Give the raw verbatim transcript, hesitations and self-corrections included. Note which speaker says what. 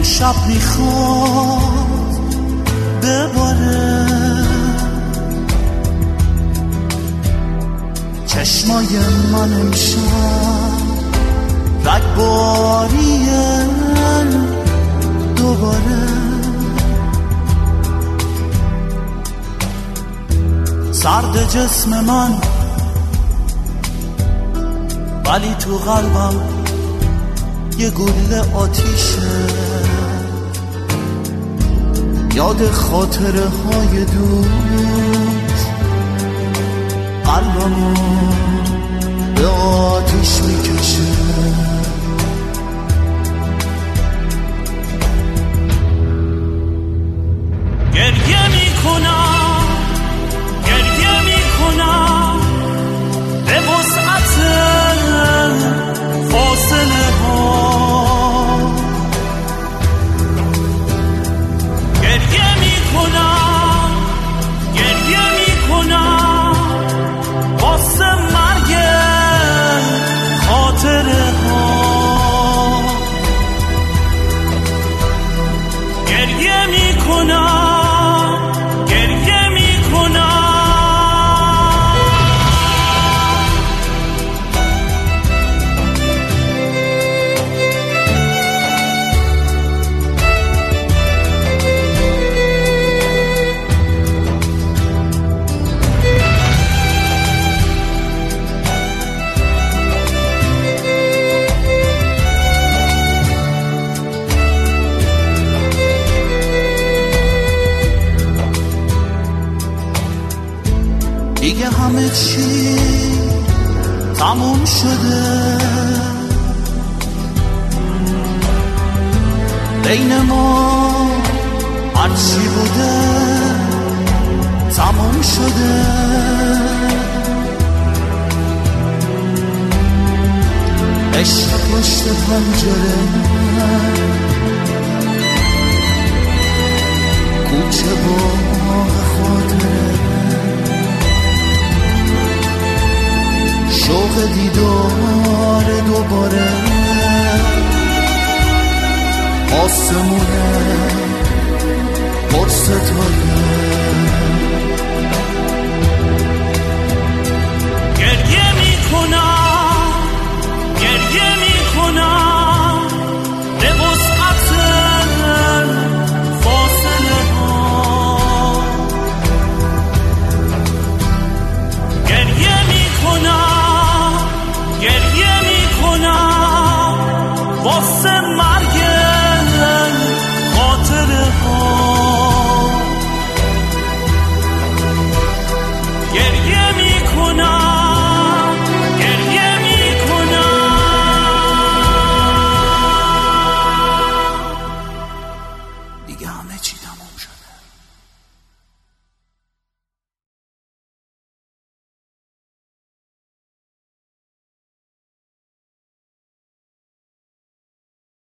Speaker 1: شب میخواد بباره چشمای من امشب رگباریه دوباره سرد جسم من ولی تو قلبم یه گوله آتیشه یاد خاطره های دوست قلبمو به آتیش میکشه گریه میکنم گریه میکنم به وسعت فاصله ها گریه میکنم گریه میکنم واسه مرگ خاطره ها گریه میکنم دیگه همه چی تموم شده بین ما هرچی بوده تموم شده عشق پشت پنجره کوچه با خاطره شوق دیدار دوباره آسمونه پر ستاره گریه میکنم گریه میکنم به وسعت فاصله ها گریه میکنم گریه میکنم واسه مرگ خاطره ها گریه میکنم گریه میکنم دیگه همه چی تموم شد